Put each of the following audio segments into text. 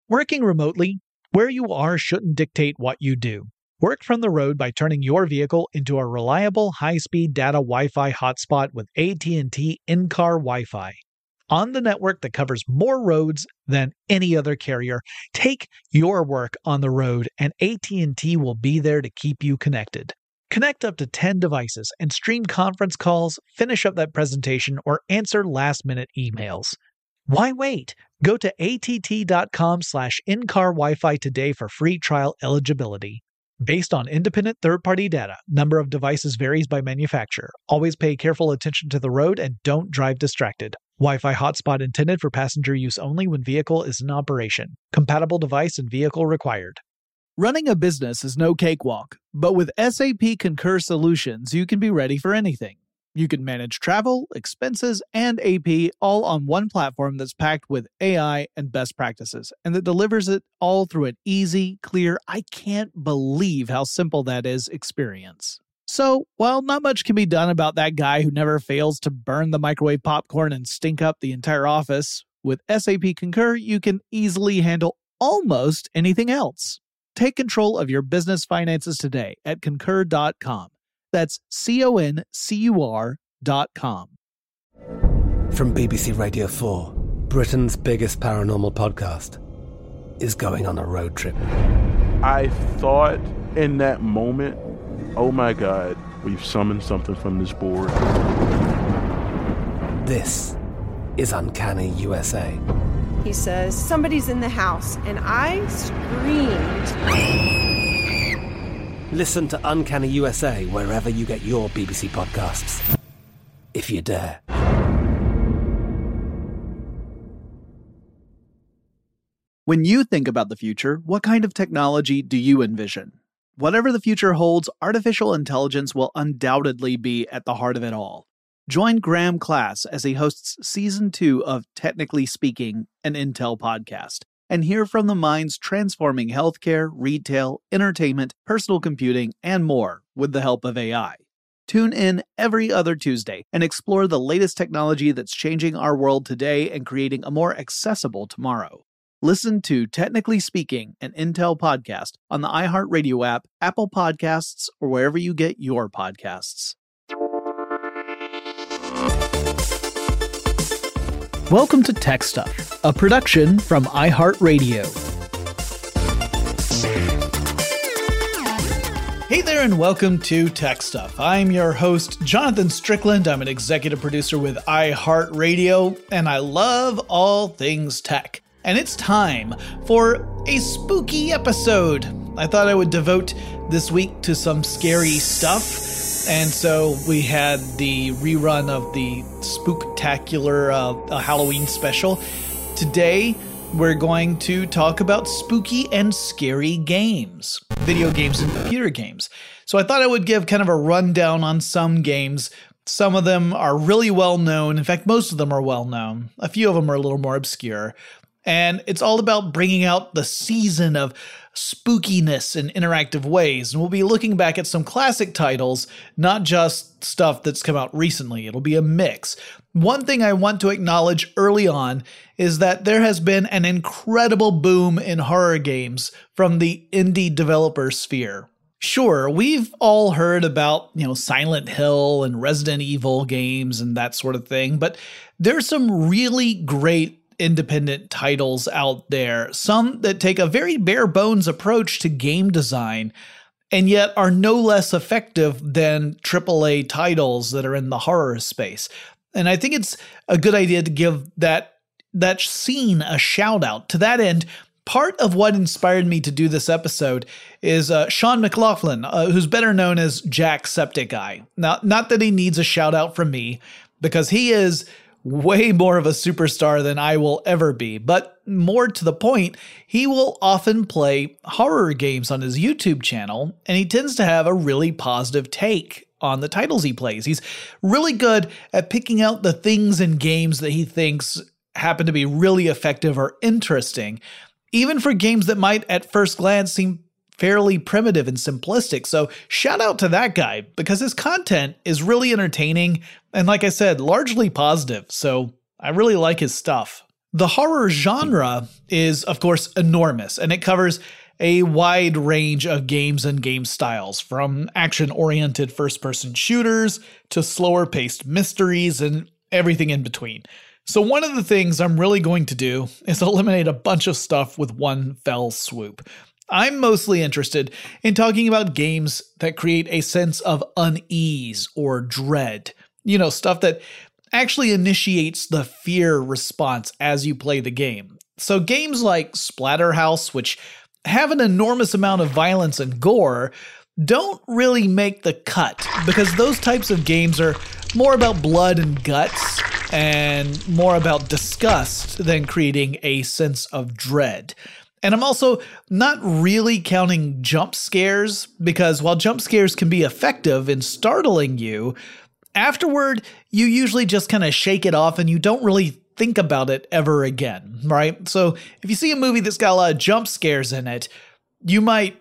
Working remotely, where you are shouldn't dictate what you do. Work from the road by turning your vehicle into a reliable high-speed data Wi-Fi hotspot with AT&T in-car Wi-Fi. On the network that covers more roads than any other carrier, take your work on the road and AT&T will be there to keep you connected. Connect up to 10 devices and stream conference calls, finish up that presentation, or answer last-minute emails. Why wait? Go to att.com/in-car Wi-Fi today for free trial eligibility. Based on independent third-party data, number of devices varies by manufacturer. Always pay careful attention to the road and don't drive distracted. Wi-Fi hotspot intended for passenger use only when vehicle is in operation. Compatible device and vehicle required. Running a business is no cakewalk, but with SAP Concur Solutions, you can be ready for anything. You can manage travel, expenses, and AP all on one platform that's packed with AI and best practices, and that delivers it all through an easy, clear, I can't believe how simple that is experience. So, while not much can be done about that guy who never fails to burn the microwave popcorn and stink up the entire office, with SAP Concur, you can easily handle almost anything else. Take control of your business finances today at Concur.com. That's CONCUR.com. From BBC Radio 4, Britain's biggest paranormal podcast is going on a road trip. I thought in that moment, oh my God, we've summoned something from this board. This is Uncanny USA. He says, somebody's in the house, and I screamed. Listen to Uncanny USA wherever you get your BBC podcasts, if you dare. When you think about the future, what kind of technology do you envision? Whatever the future holds, artificial intelligence will undoubtedly be at the heart of it all. Join Graham Class as he hosts Season 2 of Technically Speaking, an Intel podcast, and hear from the minds transforming healthcare, retail, entertainment, personal computing, and more with the help of AI. Tune in every other Tuesday and explore the latest technology that's changing our world today and creating a more accessible tomorrow. Listen to Technically Speaking, an Intel podcast on the iHeartRadio app, Apple Podcasts, or wherever you get your podcasts. Welcome to Tech Stuff, a production from iHeartRadio. Hey there and welcome to Tech Stuff. I'm your host, Jonathan Strickland. I'm an executive producer with iHeartRadio, and I love all things tech. And it's time for a spooky episode. I thought I would devote this week to some scary stuff. And so we had the rerun of the Spooktacular Halloween special. Today, we're going to talk about spooky and scary games, video games and computer games. So I thought I would give kind of a rundown on some games. Some of them are really well known. In fact, most of them are well known. A few of them are a little more obscure. And it's all about bringing out the season of spookiness in interactive ways. And we'll be looking back at some classic titles, not just stuff that's come out recently. It'll be a mix. One thing I want to acknowledge early on is that there has been an incredible boom in horror games from the indie developer sphere. Sure, we've all heard about, Silent Hill and Resident Evil games and that sort of thing, but there's some really great independent titles out there, some that take a very bare bones approach to game design and yet are no less effective than AAA titles that are in the horror space. And I think it's a good idea to give that scene a shout out. To that end, part of what inspired me to do this episode is Sean McLaughlin, who's better known as Jacksepticeye. Now, not that he needs a shout out from me, because he is way more of a superstar than I will ever be, but more to the point, he will often play horror games on his YouTube channel, and he tends to have a really positive take on the titles he plays. He's really good at picking out the things in games that he thinks happen to be really effective or interesting, even for games that might at first glance seem fairly primitive and simplistic. So shout out to that guy, because his content is really entertaining and, like I said, largely positive. So I really like his stuff. The horror genre is, of course, enormous, and it covers a wide range of games and game styles, from action-oriented first-person shooters to slower-paced mysteries and everything in between. So one of the things I'm really going to do is eliminate a bunch of stuff with one fell swoop. I'm mostly interested in talking about games that create a sense of unease or dread. Stuff that actually initiates the fear response as you play the game. So games like Splatterhouse, which have an enormous amount of violence and gore, don't really make the cut because those types of games are more about blood and guts and more about disgust than creating a sense of dread. And I'm also not really counting jump scares, because while jump scares can be effective in startling you, afterward, you usually just kind of shake it off and you don't really think about it ever again, right? So if you see a movie that's got a lot of jump scares in it, you might,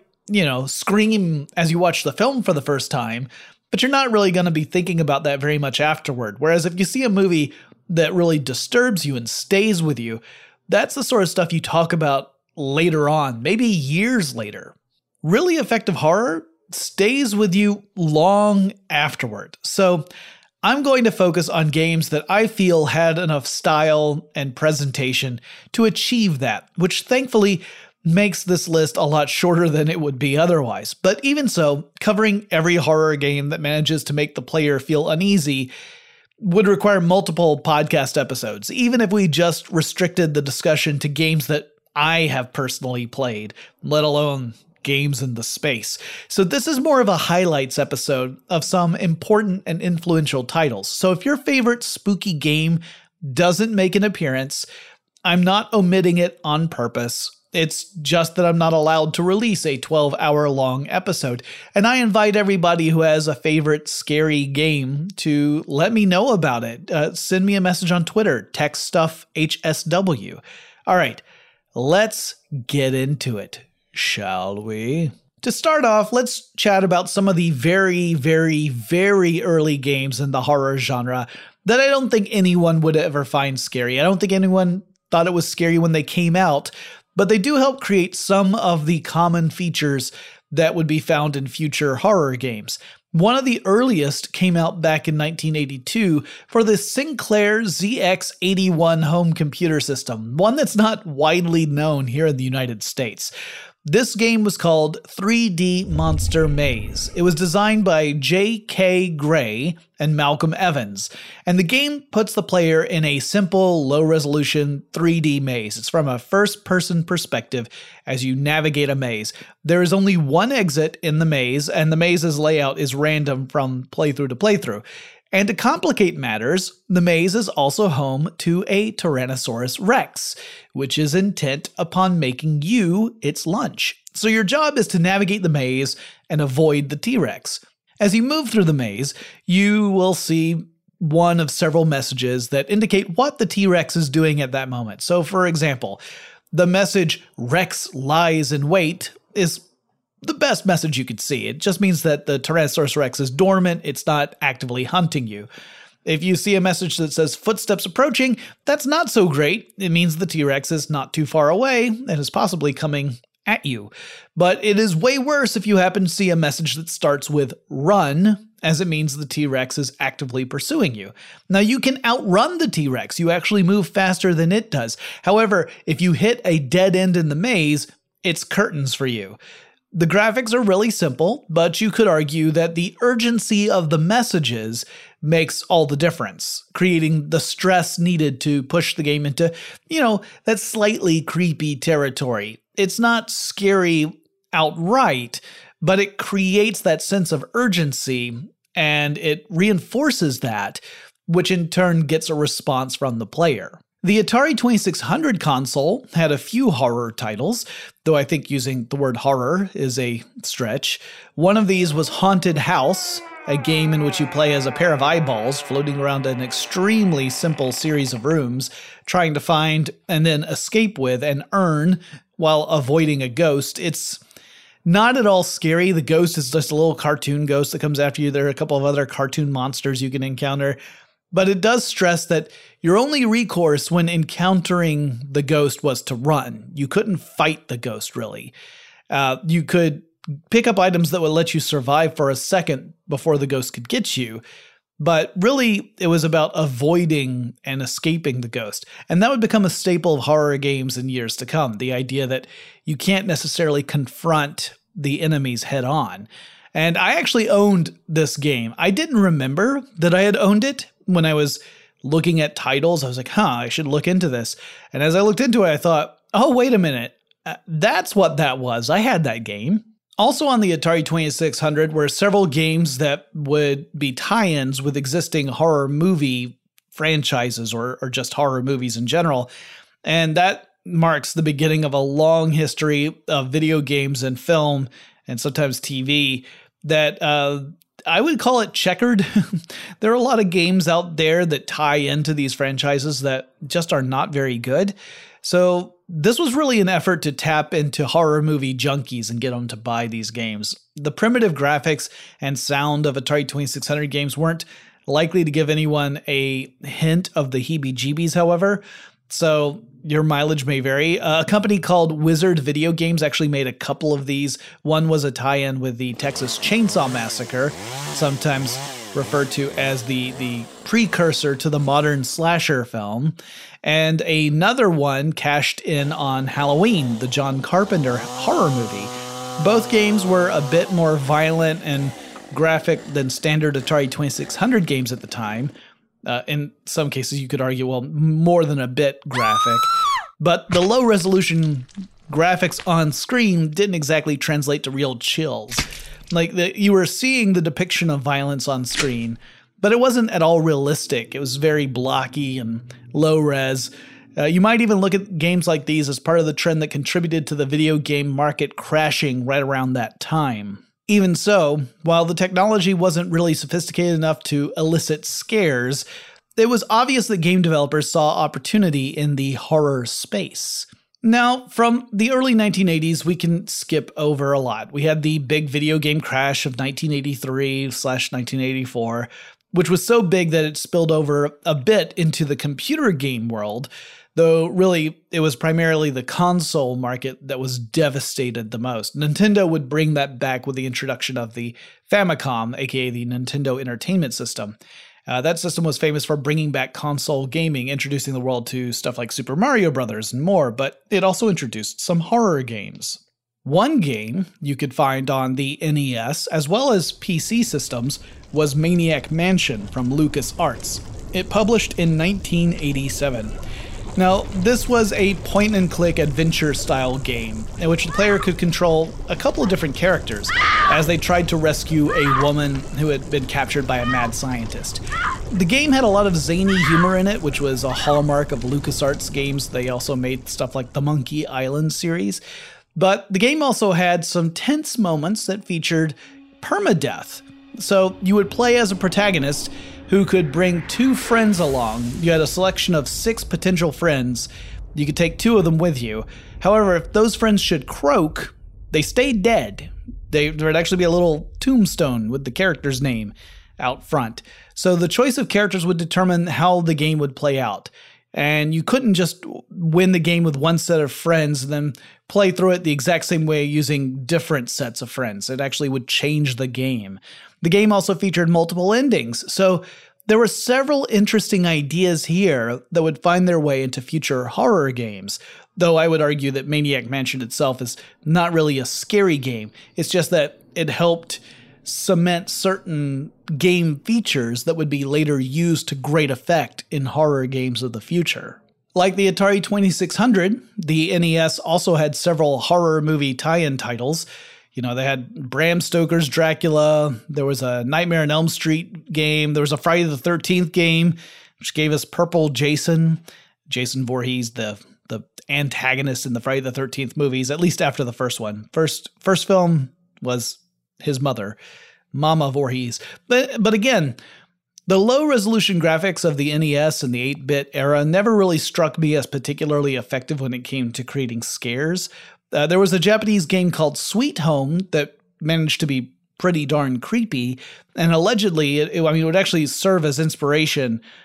scream as you watch the film for the first time, but you're not really going to be thinking about that very much afterward. Whereas if you see a movie that really disturbs you and stays with you, that's the sort of stuff you talk about later on, maybe years later. Really effective horror stays with you long afterward. So I'm going to focus on games that I feel had enough style and presentation to achieve that, which thankfully makes this list a lot shorter than it would be otherwise. But even so, covering every horror game that manages to make the player feel uneasy would require multiple podcast episodes, even if we just restricted the discussion to games that I have personally played, let alone games in the space. So this is more of a highlights episode of some important and influential titles. So if your favorite spooky game doesn't make an appearance, I'm not omitting it on purpose. It's just that I'm not allowed to release a 12-hour-long episode. And I invite everybody who has a favorite scary game to let me know about it. Send me a message on Twitter, TechStuffHSW. All right, let's get into it, shall we? To start off, let's chat about some of the very, very, very early games in the horror genre that I don't think anyone would ever find scary. I don't think anyone thought it was scary when they came out, but they do help create some of the common features that would be found in future horror games. One of the earliest came out back in 1982 for the Sinclair ZX81 home computer system, one that's not widely known here in the United States. This game was called 3D Monster Maze. It was designed by J.K. Gray and Malcolm Evans, and the game puts the player in a simple, low-resolution 3D maze. It's from a first-person perspective as you navigate a maze. There is only one exit in the maze, and the maze's layout is random from playthrough to playthrough. And to complicate matters, the maze is also home to a Tyrannosaurus Rex, which is intent upon making you its lunch. So your job is to navigate the maze and avoid the T-Rex. As you move through the maze, you will see one of several messages that indicate what the T-Rex is doing at that moment. So for example, the message "Rex lies in wait" is the best message you could see. It just means that the Tyrannosaurus Rex is dormant, it's not actively hunting you. If you see a message that says "footsteps approaching," that's not so great. It means the T-Rex is not too far away and is possibly coming at you. But it is way worse if you happen to see a message that starts with "run," as it means the T-Rex is actively pursuing you. Now you can outrun the T-Rex, you actually move faster than it does. However, if you hit a dead end in the maze, it's curtains for you. The graphics are really simple, but you could argue that the urgency of the messages makes all the difference, creating the stress needed to push the game into, that slightly creepy territory. It's not scary outright, but it creates that sense of urgency, and it reinforces that, which in turn gets a response from the player. The Atari 2600 console had a few horror titles, though I think using the word horror is a stretch. One of these was Haunted House, a game in which you play as a pair of eyeballs floating around an extremely simple series of rooms, trying to find and then escape with an urn while avoiding a ghost. It's not at all scary. The ghost is just a little cartoon ghost that comes after you. There are a couple of other cartoon monsters you can encounter. But it does stress that your only recourse when encountering the ghost was to run. You couldn't fight the ghost, really. You could pick up items that would let you survive for a second before the ghost could get you. But really, it was about avoiding and escaping the ghost. And that would become a staple of horror games in years to come. The idea that you can't necessarily confront the enemies head on. And I actually owned this game. I didn't remember that I had owned it when I was looking at titles. I was like, I should look into this. And as I looked into it, I thought, oh, wait a minute. That's what that was. I had that game. Also on the Atari 2600 were several games that would be tie-ins with existing horror movie franchises or just horror movies in general. And that marks the beginning of a long history of video games and film and sometimes TV that I would call it checkered. There are a lot of games out there that tie into these franchises that just are not very good. So this was really an effort to tap into horror movie junkies and get them to buy these games. The primitive graphics and sound of Atari 2600 games weren't likely to give anyone a hint of the heebie-jeebies, however, so your mileage may vary. A company called Wizard Video Games actually made a couple of these. One was a tie-in with the Texas Chainsaw Massacre, sometimes referred to as the precursor to the modern slasher film. And another one cashed in on Halloween, the John Carpenter horror movie. Both games were a bit more violent and graphic than standard Atari 2600 games at the time. In some cases, you could argue, well, more than a bit graphic. But the low-resolution graphics on screen didn't exactly translate to real chills. You were seeing the depiction of violence on screen, but it wasn't at all realistic. It was very blocky and low-res. You might even look at games like these as part of the trend that contributed to the video game market crashing right around that time. Even so, while the technology wasn't really sophisticated enough to elicit scares, it was obvious that game developers saw opportunity in the horror space. Now, from the early 1980s, we can skip over a lot. We had the big video game crash of 1983/1984, which was so big that it spilled over a bit into the computer game world, though really it was primarily the console market that was devastated the most. Nintendo would bring that back with the introduction of the Famicom, aka the Nintendo Entertainment System. That system was famous for bringing back console gaming, introducing the world to stuff like Super Mario Bros. And more, but it also introduced some horror games. One game you could find on the NES, as well as PC systems, was Maniac Mansion from LucasArts. It published in 1987. Now, this was a point-and-click adventure-style game in which the player could control a couple of different characters as they tried to rescue a woman who had been captured by a mad scientist. The game had a lot of zany humor in it, which was a hallmark of LucasArts games. They also made stuff like the Monkey Island series. But the game also had some tense moments that featured permadeath. So you would play as a protagonist who could bring two friends along. You had a selection of 6 potential friends. You could take 2 of them with you. However, if those friends should croak, they stayed dead. There would actually be a little tombstone with the character's name out front. So the choice of characters would determine how the game would play out. And you couldn't just win the game with one set of friends and then play through it the exact same way using different sets of friends. It actually would change the game. The game also featured multiple endings, so there were several interesting ideas here that would find their way into future horror games, though I would argue that Maniac Mansion itself is not really a scary game. It's just that it helped cement certain game features that would be later used to great effect in horror games of the future. Like the Atari 2600, the NES also had several horror movie tie-in titles. You know, they had Bram Stoker's Dracula, there was a Nightmare on Elm Street game, there was a Friday the 13th game, which gave us Purple Jason Voorhees, the antagonist in the Friday the 13th movies, at least after the first one. First film was his mother, Mama Voorhees. But again, the low-resolution graphics of the NES and the 8-bit era never really struck me as particularly effective when it came to creating scares. There was a Japanese game called Sweet Home that managed to be pretty darn creepy, and allegedly, it would actually serve as inspiration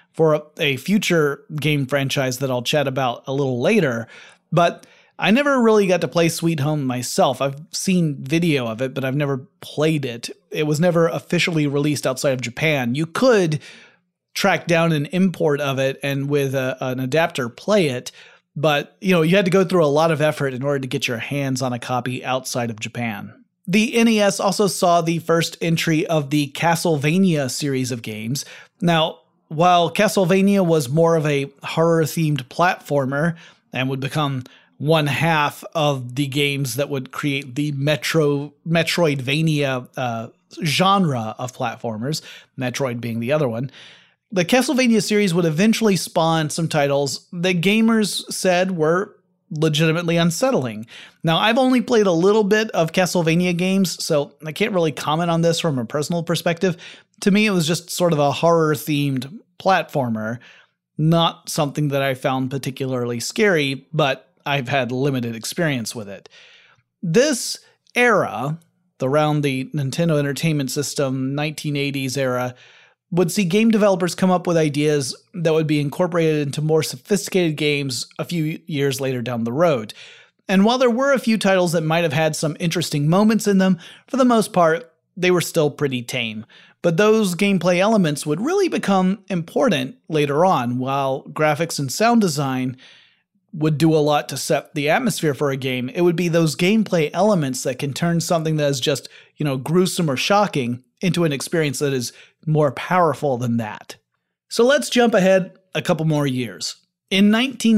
for a future game franchise that I'll chat about a little later. But I never really got to play Sweet Home myself. I've seen video of it, but I've never played it. It was never officially released outside of Japan. You could track down an import of it and with an adapter play it, but you had to go through a lot of effort in order to get your hands on a copy outside of Japan. The NES also saw the first entry of the Castlevania series of games. Now, while Castlevania was more of a horror-themed platformer and would become one half of the games that would create the Metroidvania genre of platformers, Metroid being the other one, the Castlevania series would eventually spawn some titles that gamers said were legitimately unsettling. Now, I've only played a little bit of Castlevania games, so I can't really comment on this from a personal perspective. To me, it was just sort of a horror-themed platformer, not something that I found particularly scary, but I've had limited experience with it. This era, around the Nintendo Entertainment System 1980s era, would see game developers come up with ideas that would be incorporated into more sophisticated games a few years later down the road. And while there were a few titles that might have had some interesting moments in them, for the most part, they were still pretty tame. But those gameplay elements would really become important later on, while graphics and sound design would do a lot to set the atmosphere for a game. It would be those gameplay elements that can turn something that is just, gruesome or shocking into an experience that is more powerful than that. So let's jump ahead a couple more years. In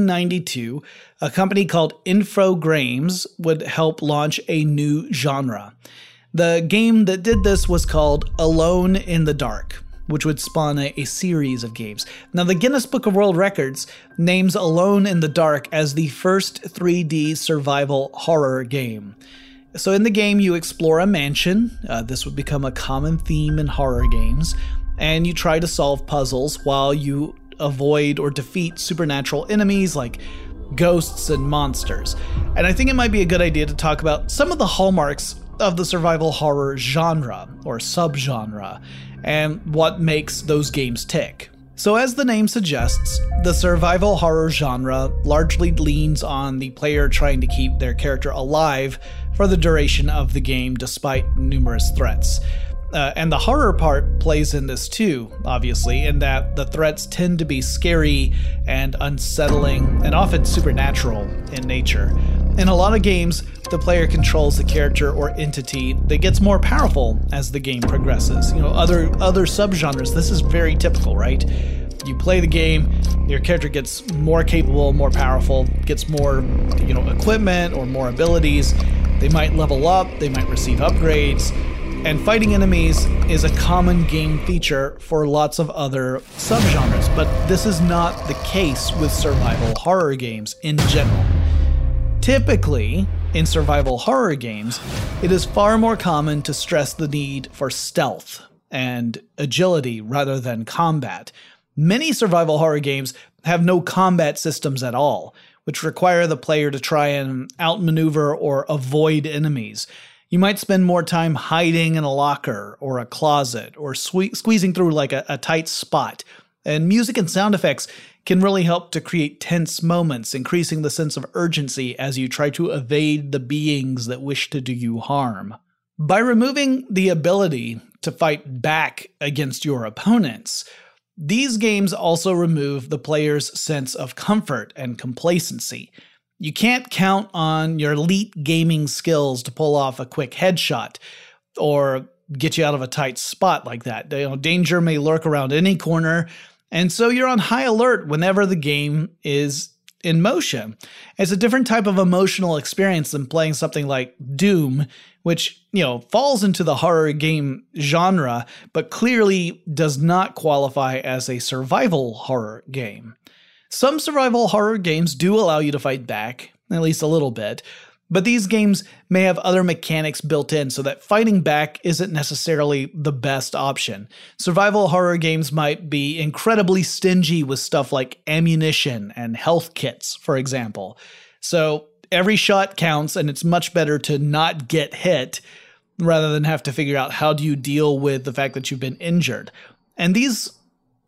1992, a company called Infogrames would help launch a new genre. The game that did this was called Alone in the Dark, which would spawn a series of games. Now, the Guinness Book of World Records names Alone in the Dark as the first 3D survival horror game. So in the game, you explore a mansion. This would become a common theme in horror games. And you try to solve puzzles while you avoid or defeat supernatural enemies like ghosts and monsters. And I think it might be a good idea to talk about some of the hallmarks of the survival horror genre or subgenre and what makes those games tick. So as the name suggests, the survival horror genre largely leans on the player trying to keep their character alive for the duration of the game despite numerous threats. And the horror part plays in this too, obviously, in that the threats tend to be scary and unsettling and often supernatural in nature. In a lot of games, the player controls the character or entity that gets more powerful as the game progresses. Other subgenres, this is very typical, right? You play the game, your character gets more capable, more powerful, gets more, equipment or more abilities. They might level up, they might receive upgrades. And fighting enemies is a common game feature for lots of other subgenres, but this is not the case with survival horror games in general. Typically, in survival horror games, it is far more common to stress the need for stealth and agility rather than combat. Many survival horror games have no combat systems at all, which require the player to try and outmaneuver or avoid enemies. You might spend more time hiding in a locker or a closet or squeezing through like a tight spot. And music and sound effects can really help to create tense moments, increasing the sense of urgency as you try to evade the beings that wish to do you harm. By removing the ability to fight back against your opponents, these games also remove the player's sense of comfort and complacency. You can't count on your elite gaming skills to pull off a quick headshot or get you out of a tight spot like that. Danger may lurk around any corner, and so you're on high alert whenever the game is in motion. It's a different type of emotional experience than playing something like Doom, which, falls into the horror game genre, but clearly does not qualify as a survival horror game. Some survival horror games do allow you to fight back, at least a little bit, but these games may have other mechanics built in so that fighting back isn't necessarily the best option. Survival horror games might be incredibly stingy with stuff like ammunition and health kits, for example. So every shot counts, and it's much better to not get hit rather than have to figure out how do you deal with the fact that you've been injured. And these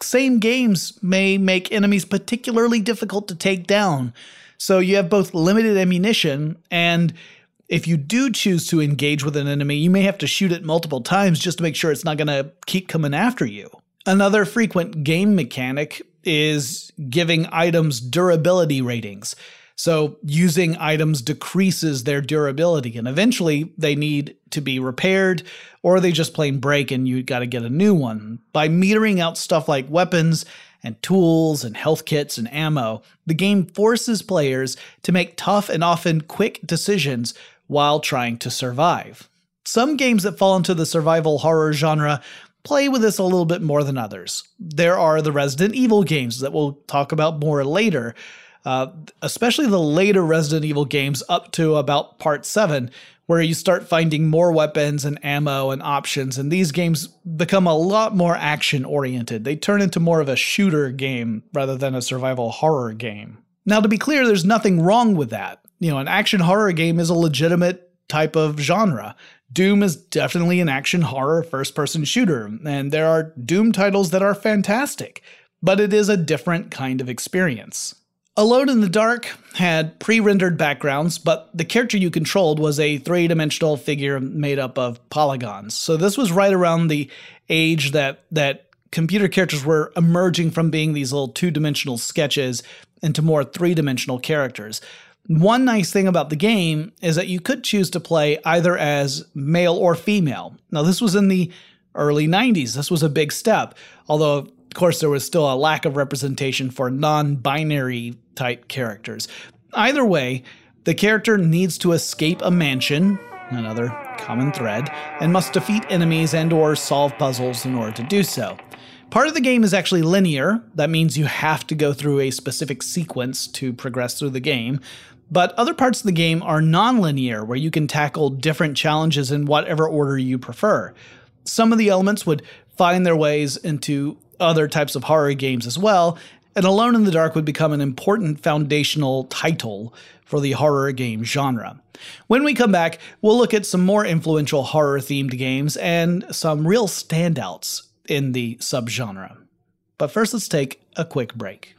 same games may make enemies particularly difficult to take down. So you have both limited ammunition, and if you do choose to engage with an enemy, you may have to shoot it multiple times just to make sure it's not going to keep coming after you. Another frequent game mechanic is giving items durability ratings. So using items decreases their durability, and eventually they need to be repaired, or they just plain break and you got to get a new one. By metering out stuff like weapons and tools and health kits and ammo, the game forces players to make tough and often quick decisions while trying to survive. Some games that fall into the survival horror genre play with this a little bit more than others. There are the Resident Evil games that we'll talk about more later, especially the later Resident Evil games up to about Part 7, where you start finding more weapons and ammo and options, and these games become a lot more action-oriented. They turn into more of a shooter game rather than a survival horror game. Now, to be clear, there's nothing wrong with that. An action horror game is a legitimate type of genre. Doom is definitely an action horror first-person shooter, and there are Doom titles that are fantastic, but it is a different kind of experience. Alone in the Dark had pre-rendered backgrounds, but the character you controlled was a three-dimensional figure made up of polygons. So this was right around the age that computer characters were emerging from being these little two-dimensional sketches into more three-dimensional characters. One nice thing about the game is that you could choose to play either as male or female. Now, this was in the early 90s. This was a big step, although, of course, there was still a lack of representation for non-binary type characters. Either way, the character needs to escape a mansion, another common thread, and must defeat enemies and or solve puzzles in order to do so. Part of the game is actually linear. That means you have to go through a specific sequence to progress through the game. But other parts of the game are non-linear, where you can tackle different challenges in whatever order you prefer. Some of the elements would find their ways into other types of horror games as well, and Alone in the Dark would become an important foundational title for the horror game genre. When we come back, we'll look at some more influential horror-themed games and some real standouts in the subgenre. But first, let's take a quick break.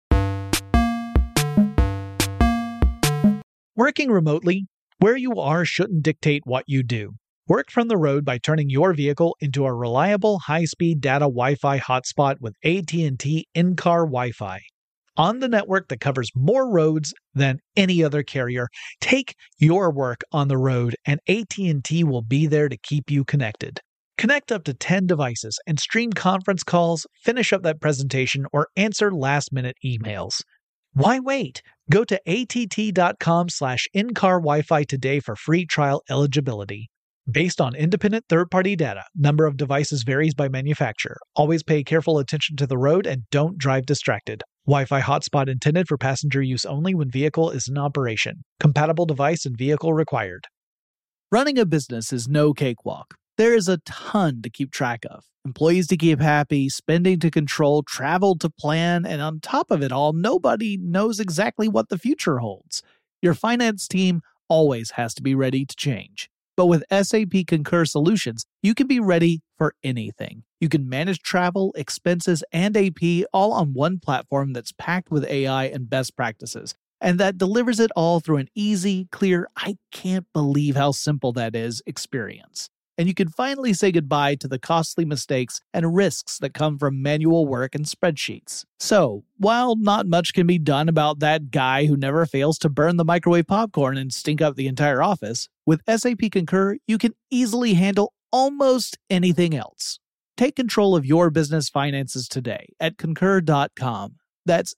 Working remotely, where you are shouldn't dictate what you do. Work from the road by turning your vehicle into a reliable high-speed data Wi-Fi hotspot with AT&T in-car Wi-Fi. On the network that covers more roads than any other carrier, take your work on the road and AT&T will be there to keep you connected. Connect up to 10 devices and stream conference calls, finish up that presentation, or answer last-minute emails. Why wait? Go to att.com/in-car Wi-Fi today for free trial eligibility. Based on independent third-party data, number of devices varies by manufacturer. Always pay careful attention to the road and don't drive distracted. Wi-Fi hotspot intended for passenger use only when vehicle is in operation. Compatible device and vehicle required. Running a business is no cakewalk. There is a ton to keep track of. Employees to keep happy, spending to control, travel to plan, and on top of it all, nobody knows exactly what the future holds. Your finance team always has to be ready to change. But with SAP Concur Solutions, you can be ready for anything. You can manage travel, expenses, and AP all on one platform that's packed with AI and best practices, and that delivers it all through an easy, clear, I can't believe how simple that is experience. And you can finally say goodbye to the costly mistakes and risks that come from manual work and spreadsheets. So, while not much can be done about that guy who never fails to burn the microwave popcorn and stink up the entire office, with SAP Concur, you can easily handle almost anything else. Take control of your business finances today at Concur.com. That's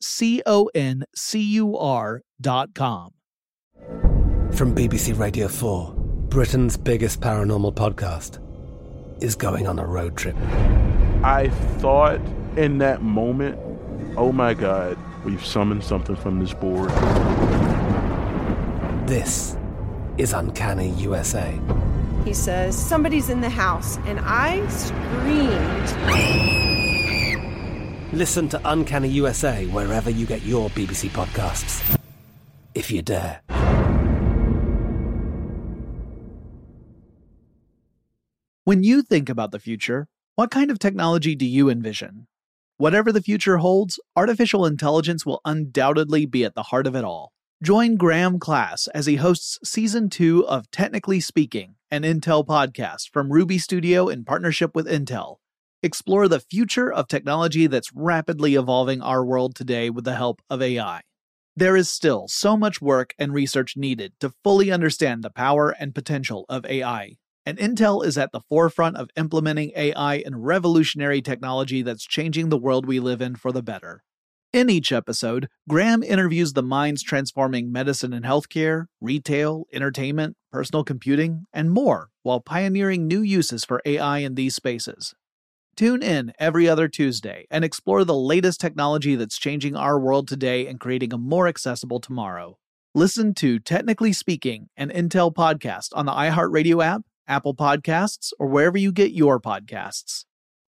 CONCUR.com. From BBC Radio 4, Britain's biggest paranormal podcast is going on a road trip. I thought in that moment, oh my God, we've summoned something from this board. This is Uncanny USA. He says, somebody's in the house, and I screamed. Listen to Uncanny USA wherever you get your BBC podcasts, if you dare. When you think about the future, what kind of technology do you envision? Whatever the future holds, artificial intelligence will undoubtedly be at the heart of it all. Join Graham Class as he hosts Season 2 of Technically Speaking, an Intel podcast from Ruby Studio in partnership with Intel. Explore the future of technology that's rapidly evolving our world today with the help of AI. There is still so much work and research needed to fully understand the power and potential of AI. And Intel is at the forefront of implementing AI in revolutionary technology that's changing the world we live in for the better. In each episode, Graham interviews the minds transforming medicine and healthcare, retail, entertainment, personal computing, and more, while pioneering new uses for AI in these spaces. Tune in every other Tuesday and explore the latest technology that's changing our world today and creating a more accessible tomorrow. Listen to Technically Speaking, an Intel podcast on the iHeartRadio app, Apple Podcasts, or wherever you get your podcasts.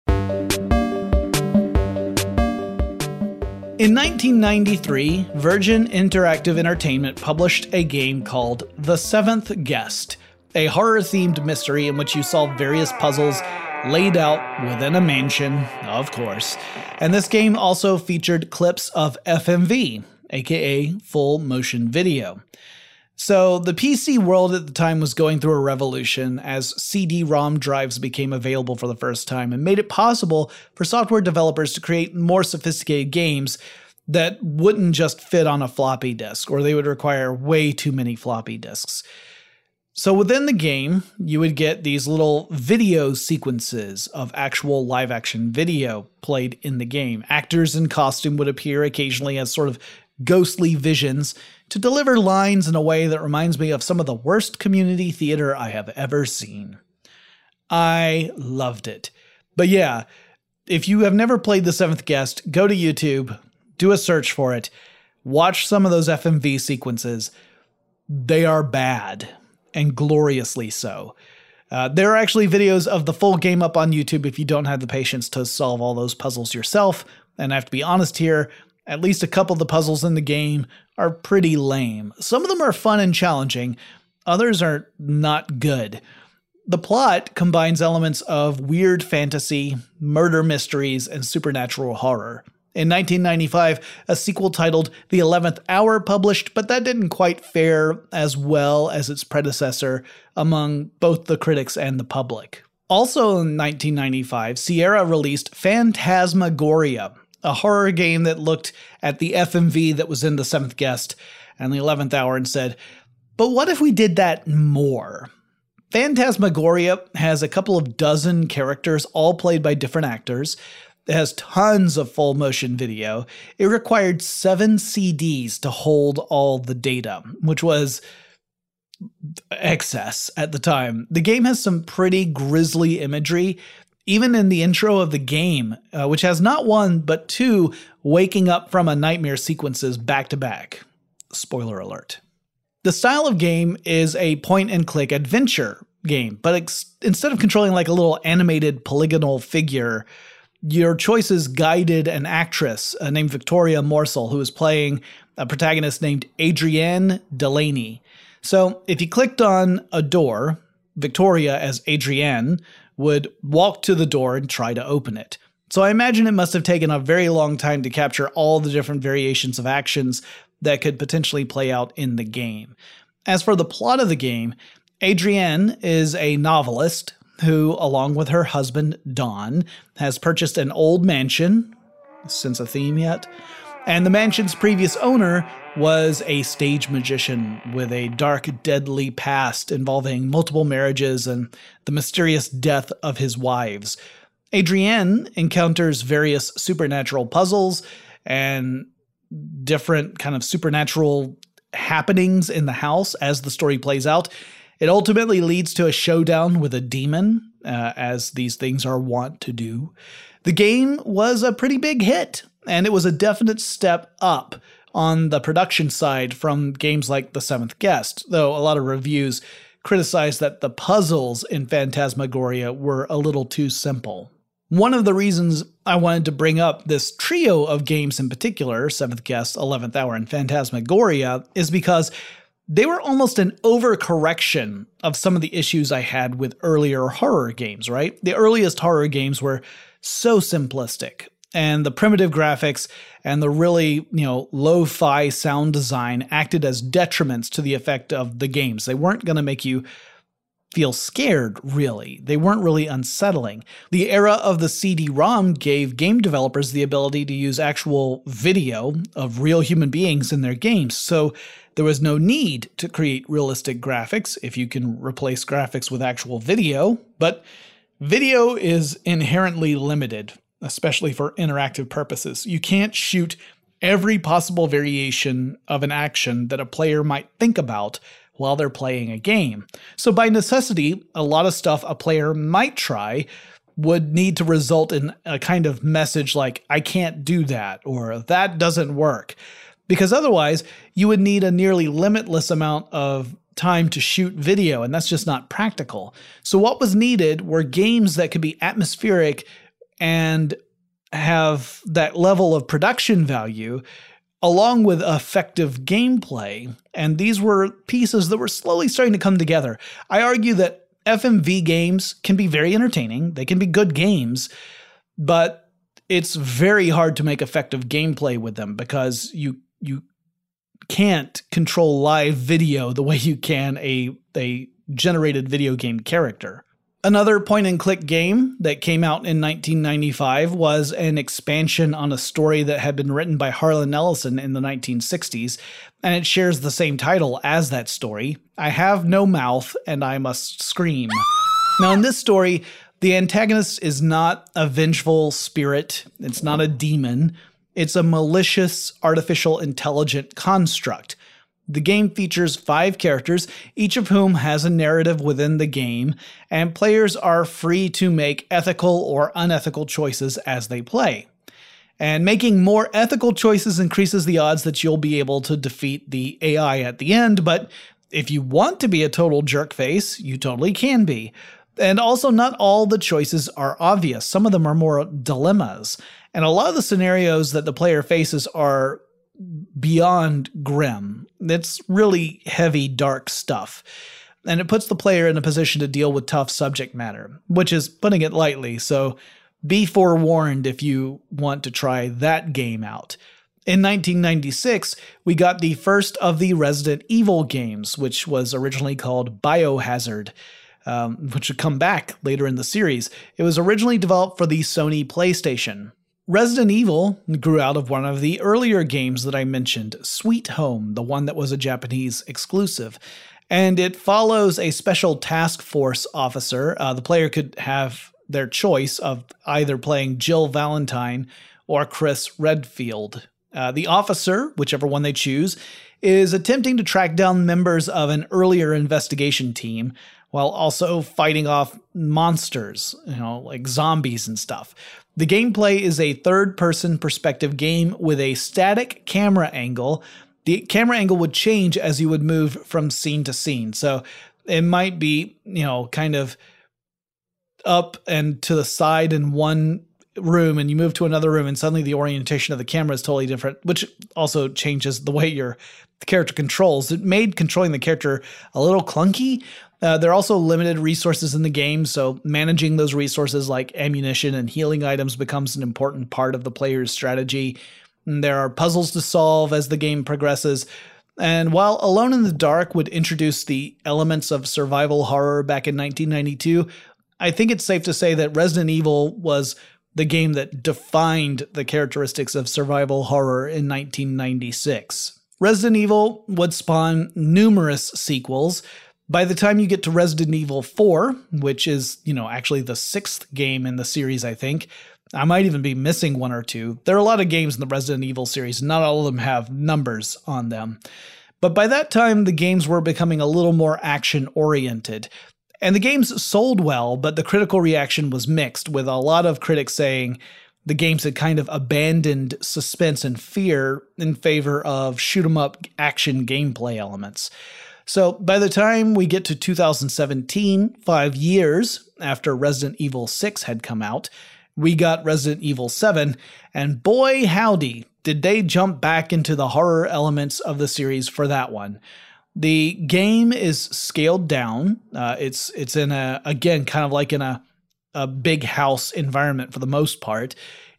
In 1993, Virgin Interactive Entertainment published a game called The Seventh Guest, a horror-themed mystery in which you solve various puzzles laid out within a mansion, of course. And this game also featured clips of FMV, aka full motion video. So the PC world at the time was going through a revolution as CD-ROM drives became available for the first time and made it possible for software developers to create more sophisticated games that wouldn't just fit on a floppy disk, or they would require way too many floppy disks. So within the game, you would get these little video sequences of actual live-action video played in the game. Actors in costume would appear occasionally as sort of ghostly visions to deliver lines in a way that reminds me of some of the worst community theater I have ever seen. I loved it. But yeah, if you have never played The Seventh Guest, go to YouTube, do a search for it, watch some of those FMV sequences. They are bad, and gloriously so. There are actually videos of the full game up on YouTube if you don't have the patience to solve all those puzzles yourself. And I have to be honest here, at least a couple of the puzzles in the game are pretty lame. Some of them are fun and challenging, others are not good. The plot combines elements of weird fantasy, murder mysteries, and supernatural horror. In 1995, a sequel titled The 11th Hour published, but that didn't quite fare as well as its predecessor among both the critics and the public. Also in 1995, Sierra released Phantasmagoria, a horror game that looked at the FMV that was in The Seventh Guest and The 11th Hour and said, but what if we did that more? Phantasmagoria has a couple of dozen characters, all played by different actors. It has tons of full motion video. It required 7 CDs to hold all the data, which was excess at the time. The game has some pretty grisly imagery, even in the intro of the game, which has not 1, but 2 waking up from a nightmare sequences back to back. Spoiler alert. The style of game is a point-and-click adventure game, but instead of controlling like a little animated polygonal figure, your choices guided an actress named Victoria Morsel, who is playing a protagonist named Adrienne Delaney. So if you clicked on a door, Victoria as Adrienne would walk to the door and try to open it. So I imagine it must have taken a very long time to capture all the different variations of actions that could potentially play out in the game. As for the plot of the game, Adrienne is a novelist who, along with her husband, Don, has purchased an old mansion. Sense a theme yet? And the mansion's previous owner was a stage magician with a dark, deadly past involving multiple marriages and the mysterious death of his wives. Adrienne encounters various supernatural puzzles and different kind of supernatural happenings in the house as the story plays out. It ultimately leads to a showdown with a demon, as these things are wont to do. The game was a pretty big hit, and it was a definite step up on the production side from games like The Seventh Guest, though a lot of reviews criticized that the puzzles in Phantasmagoria were a little too simple. One of the reasons I wanted to bring up this trio of games in particular, Seventh Guest, 11th Hour, and Phantasmagoria, is because they were almost an overcorrection of some of the issues I had with earlier horror games, right? The earliest horror games were so simplistic. and the primitive graphics and the really, lo-fi sound design acted as detriments to the effect of the games. They weren't going to make you feel scared, really. They weren't really unsettling. The era of the CD-ROM gave game developers the ability to use actual video of real human beings in their games, so there was no need to create realistic graphics if you can replace graphics with actual video, but video is inherently limited, especially for interactive purposes. You can't shoot every possible variation of an action that a player might think about while they're playing a game. So by necessity, a lot of stuff a player might try would need to result in a kind of message like, I can't do that, or that doesn't work. Because otherwise, you would need a nearly limitless amount of time to shoot video, and that's just not practical. So what was needed were games that could be atmospheric and have that level of production value along with effective gameplay, and these were pieces that were slowly starting to come together. I argue that FMV games can be very entertaining, they can be good games, but it's very hard to make effective gameplay with them because you can't control live video the way you can a generated video game character. Another point-and-click game that came out in 1995 was an expansion on a story that had been written by Harlan Ellison in the 1960s, and it shares the same title as that story, I Have No Mouth and I Must Scream. Now in this story, the antagonist is not a vengeful spirit, it's not a demon, it's a malicious, artificial, intelligent construct. The game features 5 characters, each of whom has a narrative within the game, and players are free to make ethical or unethical choices as they play. And making more ethical choices increases the odds that you'll be able to defeat the AI at the end, but if you want to be a total jerkface, you totally can be. And also, not all the choices are obvious. Some of them are more dilemmas. And a lot of the scenarios that the player faces are beyond grim. It's really heavy, dark stuff. And it puts the player in a position to deal with tough subject matter, which is putting it lightly, so be forewarned if you want to try that game out. In 1996, we got the first of the Resident Evil games, which was originally called Biohazard, which would come back later in the series. It was originally developed for the Sony PlayStation. Resident Evil grew out of one of the earlier games that I mentioned, Sweet Home, the one that was a Japanese exclusive. And it follows a special task force officer. The player could have their choice of either playing Jill Valentine or Chris Redfield. The officer, whichever one they choose, is attempting to track down members of an earlier investigation team while also fighting off monsters, like zombies and stuff. The gameplay is a third-person perspective game with a static camera angle. The camera angle would change as you would move from scene to scene. So it might be, kind of up and to the side in one room, and you move to another room, and suddenly the orientation of the camera is totally different, which also changes the way your character controls. It made controlling the character a little clunky. There are also limited resources in the game, so managing those resources like ammunition and healing items becomes an important part of the player's strategy. And there are puzzles to solve as the game progresses. And while Alone in the Dark would introduce the elements of survival horror back in 1992, I think it's safe to say that Resident Evil was the game that defined the characteristics of survival horror in 1996. Resident Evil would spawn numerous sequels. By the time you get to Resident Evil 4, which is, actually the 6th game in the series, I think, I might even be missing one or two. There are a lot of games in the Resident Evil series, not all of them have numbers on them. But by that time, the games were becoming a little more action-oriented. And the games sold well, but the critical reaction was mixed, with a lot of critics saying the games had kind of abandoned suspense and fear in favor of shoot-'em-up action gameplay elements. So by the time we get to 2017, 5 years after Resident Evil 6 had come out, we got Resident Evil 7, and boy howdy, did they jump back into the horror elements of the series for that one. The game is scaled down. It's in kind of like in a big house environment for the most part.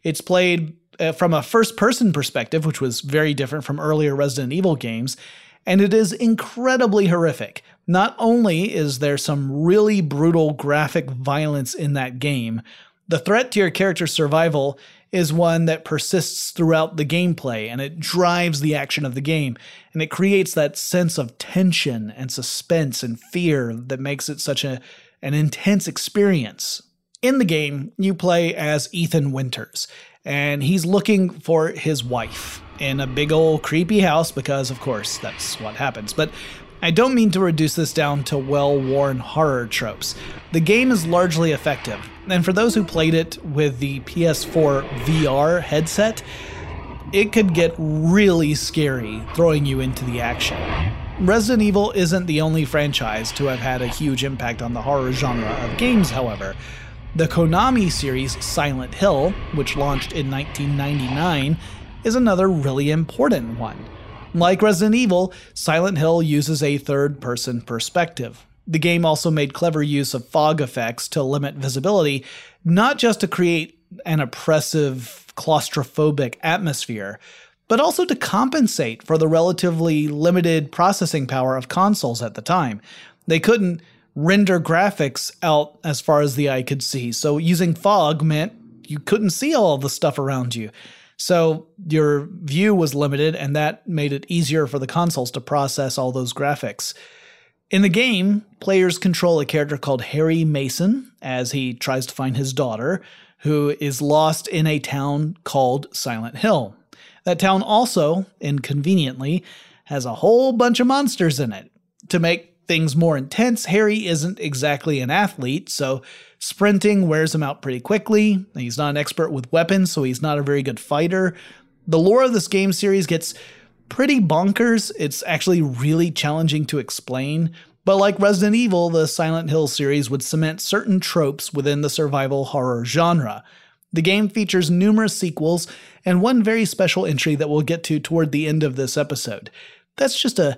It's played from a first-person perspective, which was very different from earlier Resident Evil games, and it is incredibly horrific. Not only is there some really brutal graphic violence in that game, the threat to your character's survival is one that persists throughout the gameplay, and it drives the action of the game, and it creates that sense of tension and suspense and fear that makes it such an intense experience. In the game, you play as Ethan Winters, and he's looking for his wife in a big old creepy house because, of course, that's what happens. But I don't mean to reduce this down to well-worn horror tropes. The game is largely effective, and for those who played it with the PS4 VR headset, it could get really scary throwing you into the action. Resident Evil isn't the only franchise to have had a huge impact on the horror genre of games, however. The Konami series Silent Hill, which launched in 1999, is another really important one. Like Resident Evil, Silent Hill uses a third-person perspective. The game also made clever use of fog effects to limit visibility, not just to create an oppressive, claustrophobic atmosphere, but also to compensate for the relatively limited processing power of consoles at the time. They couldn't render graphics out as far as the eye could see, so using fog meant you couldn't see all the stuff around you. So your view was limited, and that made it easier for the consoles to process all those graphics. In the game, players control a character called Harry Mason as he tries to find his daughter, who is lost in a town called Silent Hill. That town also, inconveniently, has a whole bunch of monsters in it. To make things more intense, Harry isn't exactly an athlete, so sprinting wears him out pretty quickly. He's not an expert with weapons, so he's not a very good fighter. The lore of this game series gets pretty bonkers. It's actually really challenging to explain, but like Resident Evil, the Silent Hill series would cement certain tropes within the survival horror genre. The game features numerous sequels and one very special entry that we'll get to toward the end of this episode. That's just a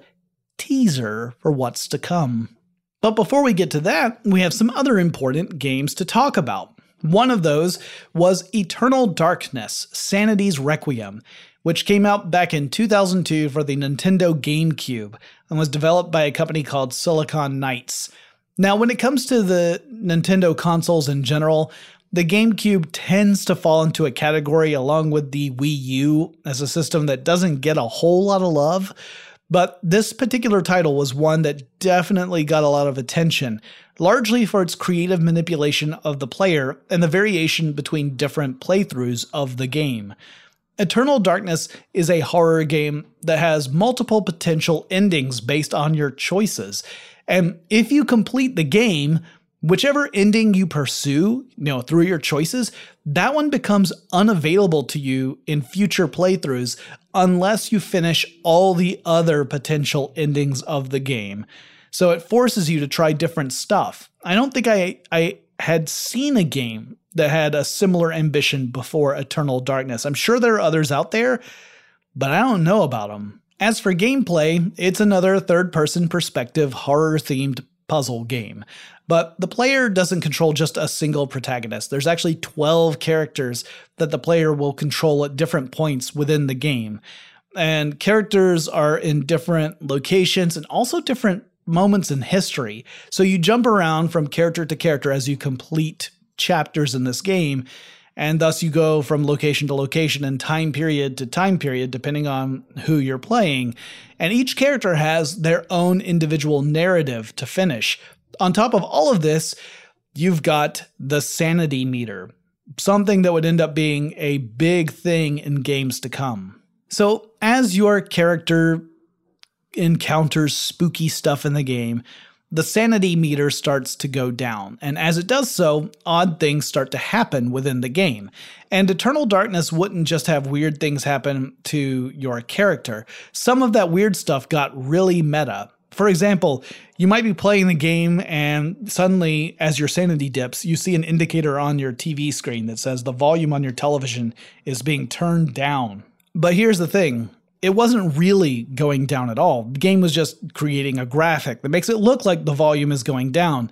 teaser for what's to come. But before we get to that, we have some other important games to talk about. One of those was Eternal Darkness: Sanity's Requiem, which came out back in 2002 for the Nintendo GameCube and was developed by a company called Silicon Knights. Now, when it comes to the Nintendo consoles in general, the GameCube tends to fall into a category along with the Wii U as a system that doesn't get a whole lot of love. But this particular title was one that definitely got a lot of attention, largely for its creative manipulation of the player and the variation between different playthroughs of the game. Eternal Darkness is a horror game that has multiple potential endings based on your choices. And if you complete the game, whichever ending you pursue, through your choices, that one becomes unavailable to you in future playthroughs unless you finish all the other potential endings of the game. So it forces you to try different stuff. I don't think I had seen a game that had a similar ambition before Eternal Darkness. I'm sure there are others out there, but I don't know about them. As for gameplay, it's another third-person perspective horror-themed puzzle game. But the player doesn't control just a single protagonist. There's actually 12 characters that the player will control at different points within the game. And characters are in different locations and also different moments in history. So you jump around from character to character as you complete chapters in this game, and thus you go from location to location and time period to time period depending on who you're playing. And each character has their own individual narrative to finish. On top of all of this, you've got the sanity meter, something that would end up being a big thing in games to come. So as your character encounters spooky stuff in the game, the sanity meter starts to go down, and as it does so, odd things start to happen within the game. And Eternal Darkness wouldn't just have weird things happen to your character. Some of that weird stuff got really meta. For example, you might be playing the game and suddenly, as your sanity dips, you see an indicator on your TV screen that says the volume on your television is being turned down. But here's the thing. It wasn't really going down at all. The game was just creating a graphic that makes it look like the volume is going down.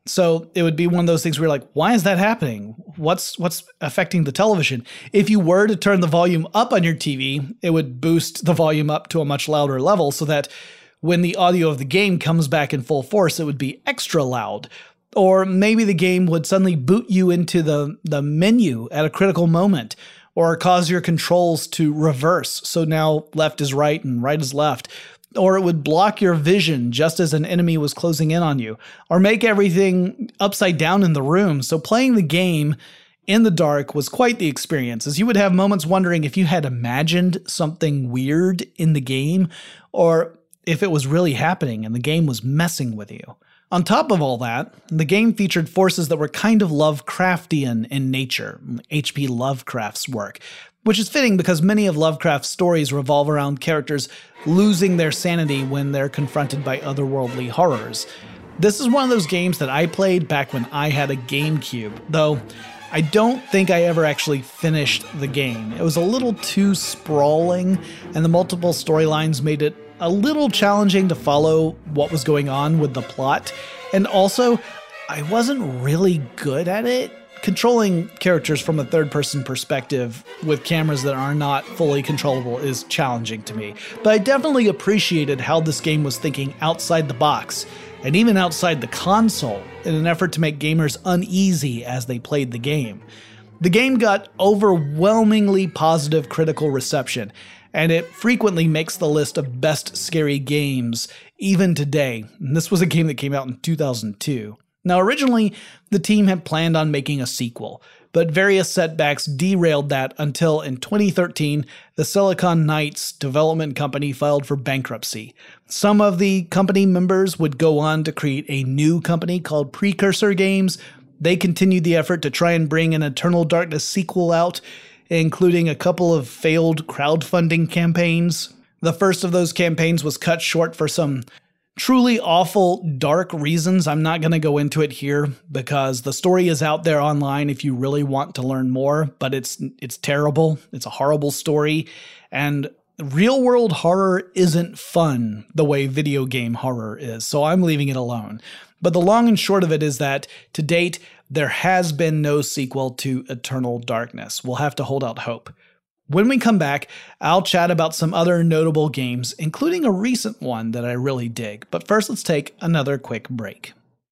So it would be one of those things where you're like, why is that happening? What's affecting the television? If you were to turn the volume up on your TV, it would boost the volume up to a much louder level so that when the audio of the game comes back in full force, it would be extra loud. Or maybe the game would suddenly boot you into the menu at a critical moment, or cause your controls to reverse. So now left is right and right is left. Or it would block your vision just as an enemy was closing in on you, or make everything upside down in the room. So playing the game in the dark was quite the experience, as you would have moments wondering if you had imagined something weird in the game, or if it was really happening and the game was messing with you. On top of all that, the game featured forces that were kind of Lovecraftian in nature, H.P. Lovecraft's work, which is fitting because many of Lovecraft's stories revolve around characters losing their sanity when they're confronted by otherworldly horrors. This is one of those games that I played back when I had a GameCube, though I don't think I ever actually finished the game. It was a little too sprawling, and the multiple storylines made it a little challenging to follow what was going on with the plot, and also, I wasn't really good at it. Controlling characters from a third-person perspective with cameras that are not fully controllable is challenging to me, but I definitely appreciated how this game was thinking outside the box, and even outside the console, in an effort to make gamers uneasy as they played the game. The game got overwhelmingly positive critical reception, and it frequently makes the list of best scary games, even today. And this was a game that came out in 2002. Now, originally, the team had planned on making a sequel, but various setbacks derailed that until in 2013, the Silicon Knights development company filed for bankruptcy. Some of the company members would go on to create a new company called Precursor Games. They continued the effort to try and bring an Eternal Darkness sequel out, including a couple of failed crowdfunding campaigns. The first of those campaigns was cut short for some truly awful, dark reasons. I'm not going to go into it here because the story is out there online if you really want to learn more, but it's terrible. It's a horrible story, and real-world horror isn't fun the way video game horror is, so I'm leaving it alone. But the long and short of it is that, to date, there has been no sequel to Eternal Darkness. We'll have to hold out hope. When we come back, I'll chat about some other notable games, including a recent one that I really dig. But first, let's take another quick break.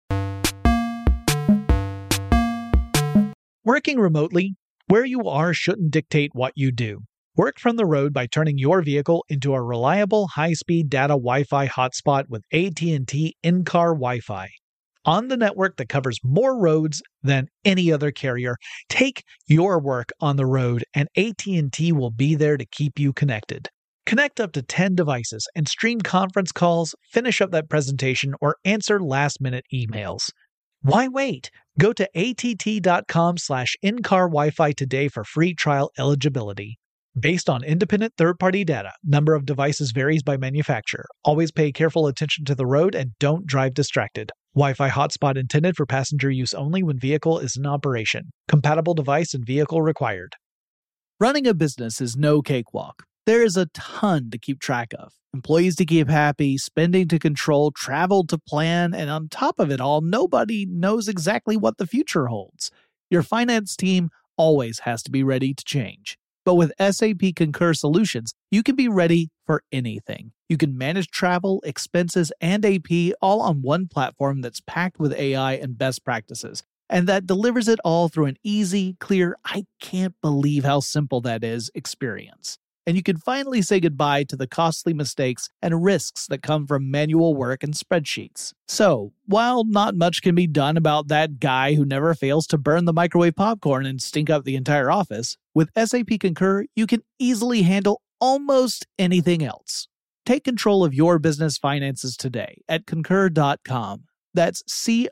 Working remotely, where you are shouldn't dictate what you do. Work from the road by turning your vehicle into a reliable high-speed data Wi-Fi hotspot with AT&T in-car Wi-Fi. On the network that covers more roads than any other carrier, take your work on the road and AT&T will be there to keep you connected. Connect up to 10 devices and stream conference calls, finish up that presentation, or answer last-minute emails. Why wait? Go to att.com/in-car Wi-Fi today for free trial eligibility. Based on independent third-party data, number of devices varies by manufacturer. Always pay careful attention to the road and don't drive distracted. Wi-Fi hotspot intended for passenger use only when vehicle is in operation. Compatible device and vehicle required. Running a business is no cakewalk. There is a ton to keep track of. Employees to keep happy, spending to control, travel to plan, and on top of it all, nobody knows exactly what the future holds. Your finance team always has to be ready to change. But with SAP Concur Solutions, you can be ready for anything. You can manage travel, expenses, and AP all on one platform that's packed with AI and best practices, and that delivers it all through an easy, clear, I can't believe how simple that is experience. And you can finally say goodbye to the costly mistakes and risks that come from manual work and spreadsheets. So, while not much can be done about that guy who never fails to burn the microwave popcorn and stink up the entire office, with SAP Concur, you can easily handle almost anything else. Take control of your business finances today at Concur.com. That's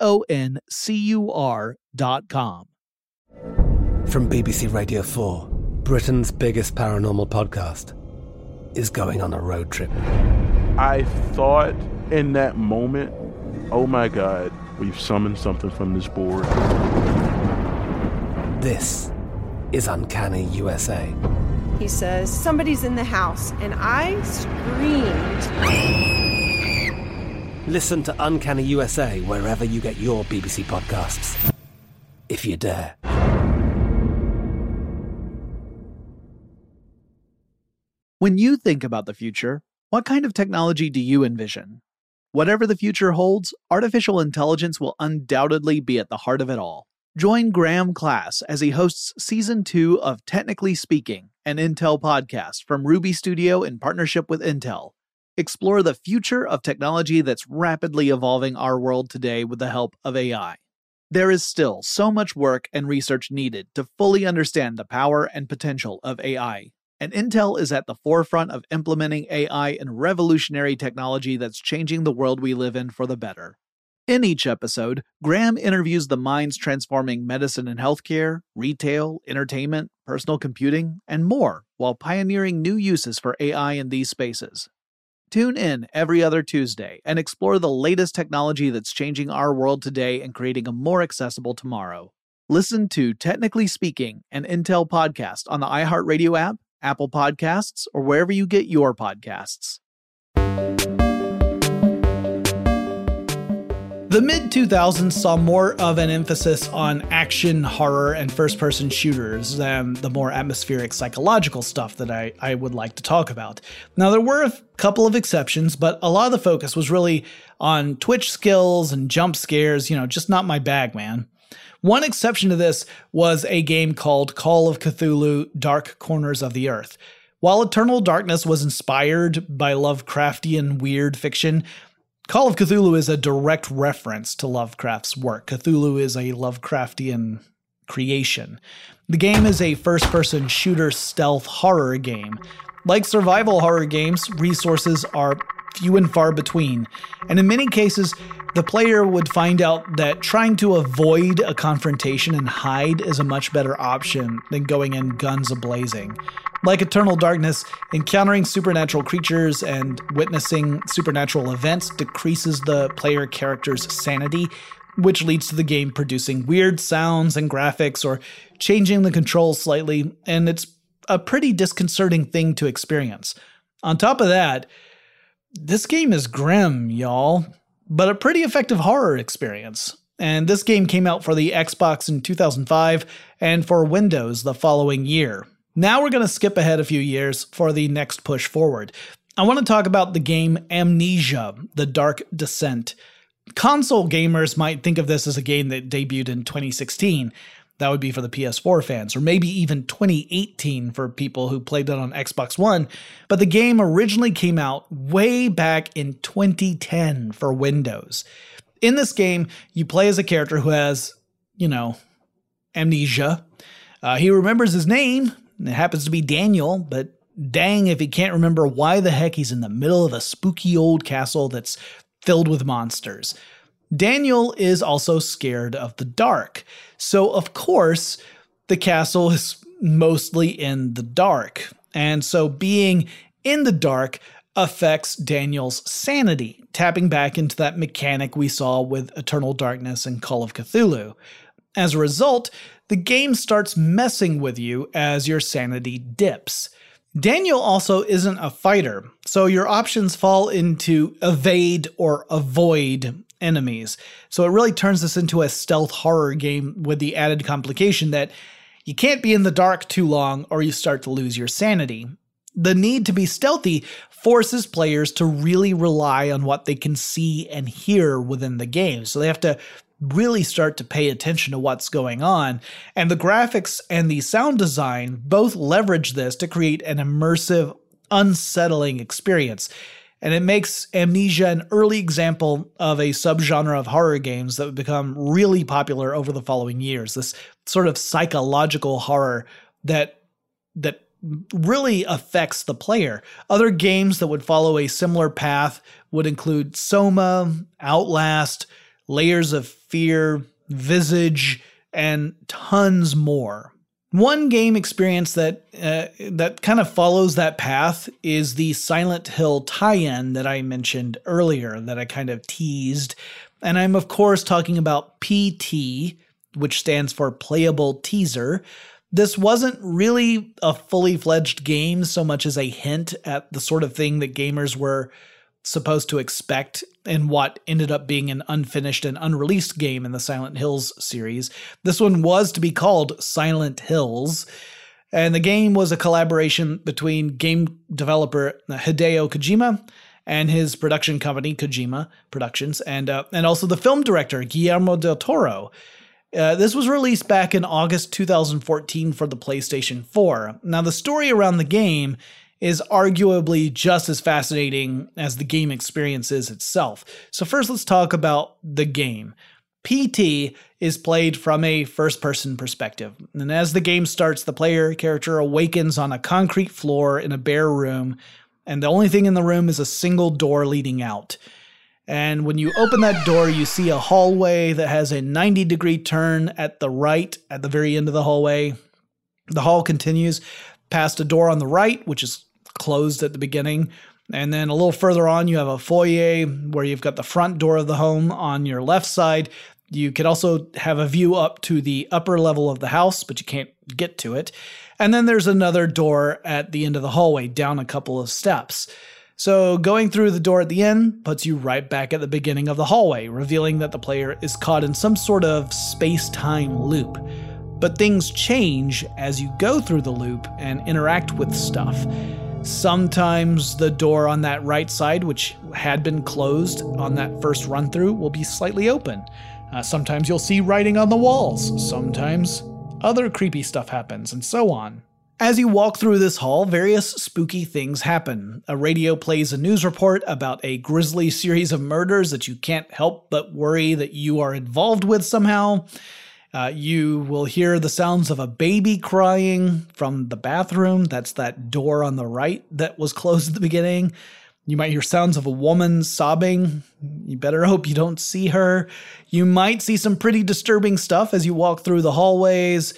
CONCUR.com. From BBC Radio 4, Britain's biggest paranormal podcast is going on a road trip. I thought in that moment, oh my God, we've summoned something from this board. This is Uncanny USA. He says, somebody's in the house, and I screamed. Listen to Uncanny USA wherever you get your BBC podcasts, if you dare. When you think about the future, what kind of technology do you envision? Whatever the future holds, artificial intelligence will undoubtedly be at the heart of it all. Join Graham Class as he hosts Season 2 of Technically Speaking, an Intel podcast from Ruby Studio in partnership with Intel. Explore the future of technology that's rapidly evolving our world today with the help of AI. There is still so much work and research needed to fully understand the power and potential of AI. And Intel is at the forefront of implementing AI in revolutionary technology that's changing the world we live in for the better. In each episode, Graham interviews the minds transforming medicine and healthcare, retail, entertainment, personal computing, and more, while pioneering new uses for AI in these spaces. Tune in every other Tuesday and explore the latest technology that's changing our world today and creating a more accessible tomorrow. Listen to Technically Speaking, an Intel podcast on the iHeartRadio app, Apple Podcasts, or wherever you get your podcasts. The mid-2000s saw more of an emphasis on action, horror, and first-person shooters than the more atmospheric psychological stuff that I would like to talk about. Now, there were a couple of exceptions, but a lot of the focus was really on twitch skills and jump scares, just not my bag, man. One exception to this was a game called Call of Cthulhu: Dark Corners of the Earth. While Eternal Darkness was inspired by Lovecraftian weird fiction, Call of Cthulhu is a direct reference to Lovecraft's work. Cthulhu is a Lovecraftian creation. The game is a first-person shooter stealth horror game. Like survival horror games, resources are few and far between, and in many cases, the player would find out that trying to avoid a confrontation and hide is a much better option than going in guns a-blazing. Like Eternal Darkness, encountering supernatural creatures and witnessing supernatural events decreases the player character's sanity, which leads to the game producing weird sounds and graphics or changing the controls slightly, and it's a pretty disconcerting thing to experience. On top of that, this game is grim, y'all, but a pretty effective horror experience. And this game came out for the Xbox in 2005 and for Windows the following year. Now we're going to skip ahead a few years for the next push forward. I want to talk about the game Amnesia: The Dark Descent. Console gamers might think of this as a game that debuted in 2016. That would be for the PS4 fans, or maybe even 2018 for people who played it on Xbox One. But the game originally came out way back in 2010 for Windows. In this game, you play as a character who has, amnesia. He remembers his name. It happens to be Daniel, but dang if he can't remember why the heck he's in the middle of a spooky old castle that's filled with monsters. Daniel is also scared of the dark. So, of course, the castle is mostly in the dark. And so being in the dark affects Daniel's sanity, tapping back into that mechanic we saw with Eternal Darkness and Call of Cthulhu. As a result, the game starts messing with you as your sanity dips. Daniel also isn't a fighter, so your options fall into evade or avoid enemies. So it really turns this into a stealth horror game with the added complication that you can't be in the dark too long or you start to lose your sanity. The need to be stealthy forces players to really rely on what they can see and hear within the game. So they have to really start to pay attention to what's going on. And the graphics and the sound design both leverage this to create an immersive, unsettling experience. And it makes Amnesia an early example of a subgenre of horror games that would become really popular over the following years. This sort of psychological horror that really affects the player. Other games that would follow a similar path would include Soma, Outlast, Layers of Fear, Visage, and tons more. One game experience that kind of follows that path is the Silent Hill tie-in that I mentioned earlier, that I kind of teased. And I'm, of course, talking about PT, which stands for Playable Teaser. This wasn't really a fully fledged game so much as a hint at the sort of thing that gamers were supposed to expect in what ended up being an unfinished and unreleased game in the Silent Hills series. This one was to be called Silent Hills, and the game was a collaboration between game developer Hideo Kojima and his production company, Kojima Productions, and also the film director, Guillermo del Toro. This was released back in August 2014 for the PlayStation 4. Now, the story around the game is arguably just as fascinating as the game experience is itself. So first, let's talk about the game. PT is played from a first-person perspective, and as the game starts, the player character awakens on a concrete floor in a bare room, and the only thing in the room is a single door leading out. And when you open that door, you see a hallway that has a 90-degree turn at the right, at the very end of the hallway. The hall continues past a door on the right, which is closed at the beginning. And then a little further on, you have a foyer where you've got the front door of the home on your left side. You can also have a view up to the upper level of the house, but you can't get to it. And then there's another door at the end of the hallway, down a couple of steps. So going through the door at the end puts you right back at the beginning of the hallway, revealing that the player is caught in some sort of space-time loop. But things change as you go through the loop and interact with stuff. Sometimes the door on that right side, which had been closed on that first run-through, will be slightly open. Sometimes you'll see writing on the walls. Sometimes other creepy stuff happens, and so on. As you walk through this hall, various spooky things happen. A radio plays a news report about a grisly series of murders that you can't help but worry that you are involved with somehow. You will hear the sounds of a baby crying from the bathroom. That's that door on the right that was closed at the beginning. You might hear sounds of a woman sobbing. You better hope you don't see her. You might see some pretty disturbing stuff as you walk through the hallways.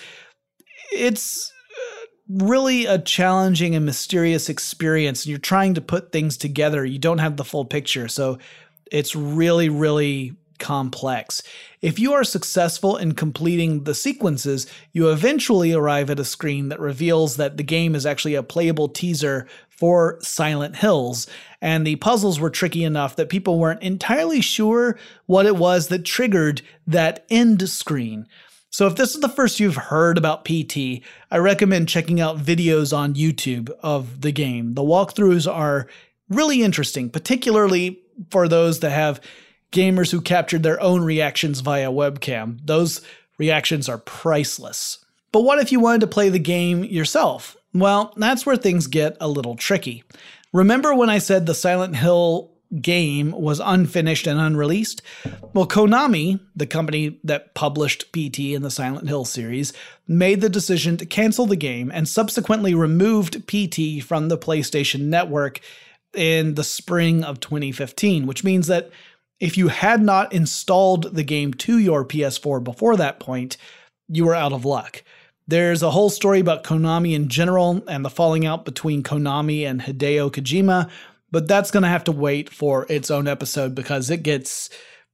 It's really a challenging and mysterious experience, and you're trying to put things together. You don't have the full picture, so it's really, really complex. If you are successful in completing the sequences, you eventually arrive at a screen that reveals that the game is actually a playable teaser for Silent Hills, and the puzzles were tricky enough that people weren't entirely sure what it was that triggered that end screen. So if this is the first you've heard about PT, I recommend checking out videos on YouTube of the game. The walkthroughs are really interesting, particularly for those that have gamers who captured their own reactions via webcam. Those reactions are priceless. But what if you wanted to play the game yourself? Well, that's where things get a little tricky. Remember when I said the Silent Hill game was unfinished and unreleased? Well, Konami, the company that published PT in the Silent Hill series, made the decision to cancel the game and subsequently removed PT from the PlayStation Network in the spring of 2015, which means that if you had not installed the game to your PS4 before that point, you were out of luck. There's a whole story about Konami in general and the falling out between Konami and Hideo Kojima, but that's going to have to wait for its own episode because it gets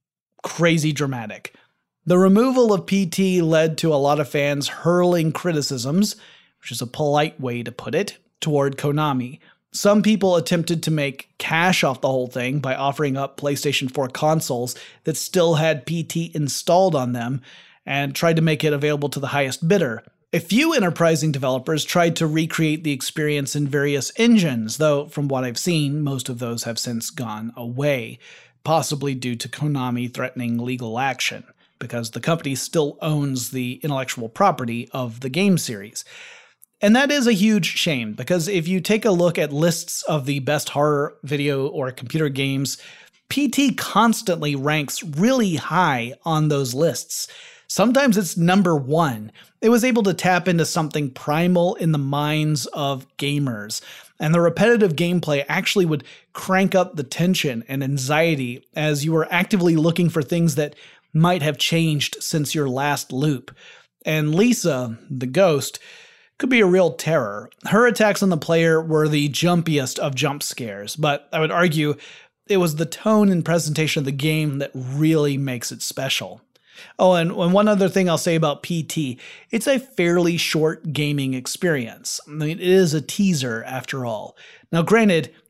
crazy dramatic. The removal of PT led to a lot of fans hurling criticisms, which is a polite way to put it, toward Konami. Some people attempted to make cash off the whole thing by offering up PlayStation 4 consoles that still had PT installed on them and tried to make it available to the highest bidder. A few enterprising developers tried to recreate the experience in various engines, though from what I've seen, most of those have since gone away, possibly due to Konami threatening legal action, because the company still owns the intellectual property of the game series. And that is a huge shame, because if you take a look at lists of the best horror video or computer games, PT constantly ranks really high on those lists. Sometimes it's number one. It was able to tap into something primal in the minds of gamers, and the repetitive gameplay actually would crank up the tension and anxiety as you were actively looking for things that might have changed since your last loop. And Lisa, the ghost, could be a real terror. Her attacks on the player were the jumpiest of jump scares, but I would argue it was the tone and presentation of the game that really makes it special. Oh, and one other thing I'll say about PT, it's a fairly short gaming experience. I mean, it is a teaser after all. Now, granted,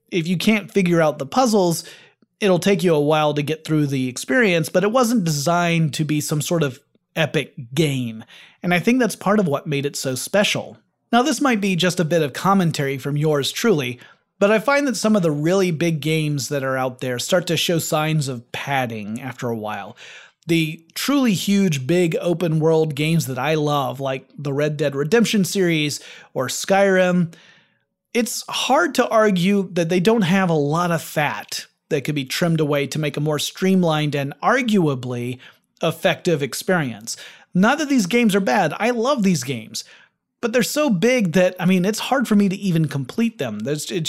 if you can't figure out the puzzles, it'll take you a while to get through the experience, but it wasn't designed to be some sort of epic game. And I think that's part of what made it so special. Now, this might be just a bit of commentary from yours truly, but I find that some of the really big games that are out there start to show signs of padding after a while. The truly huge, big open world games that I love, like the Red Dead Redemption series or Skyrim, it's hard to argue that they don't have a lot of fat that could be trimmed away to make a more streamlined and arguably effective experience. Not that these games are bad, I love these games, but they're so big that, it's hard for me to even complete them.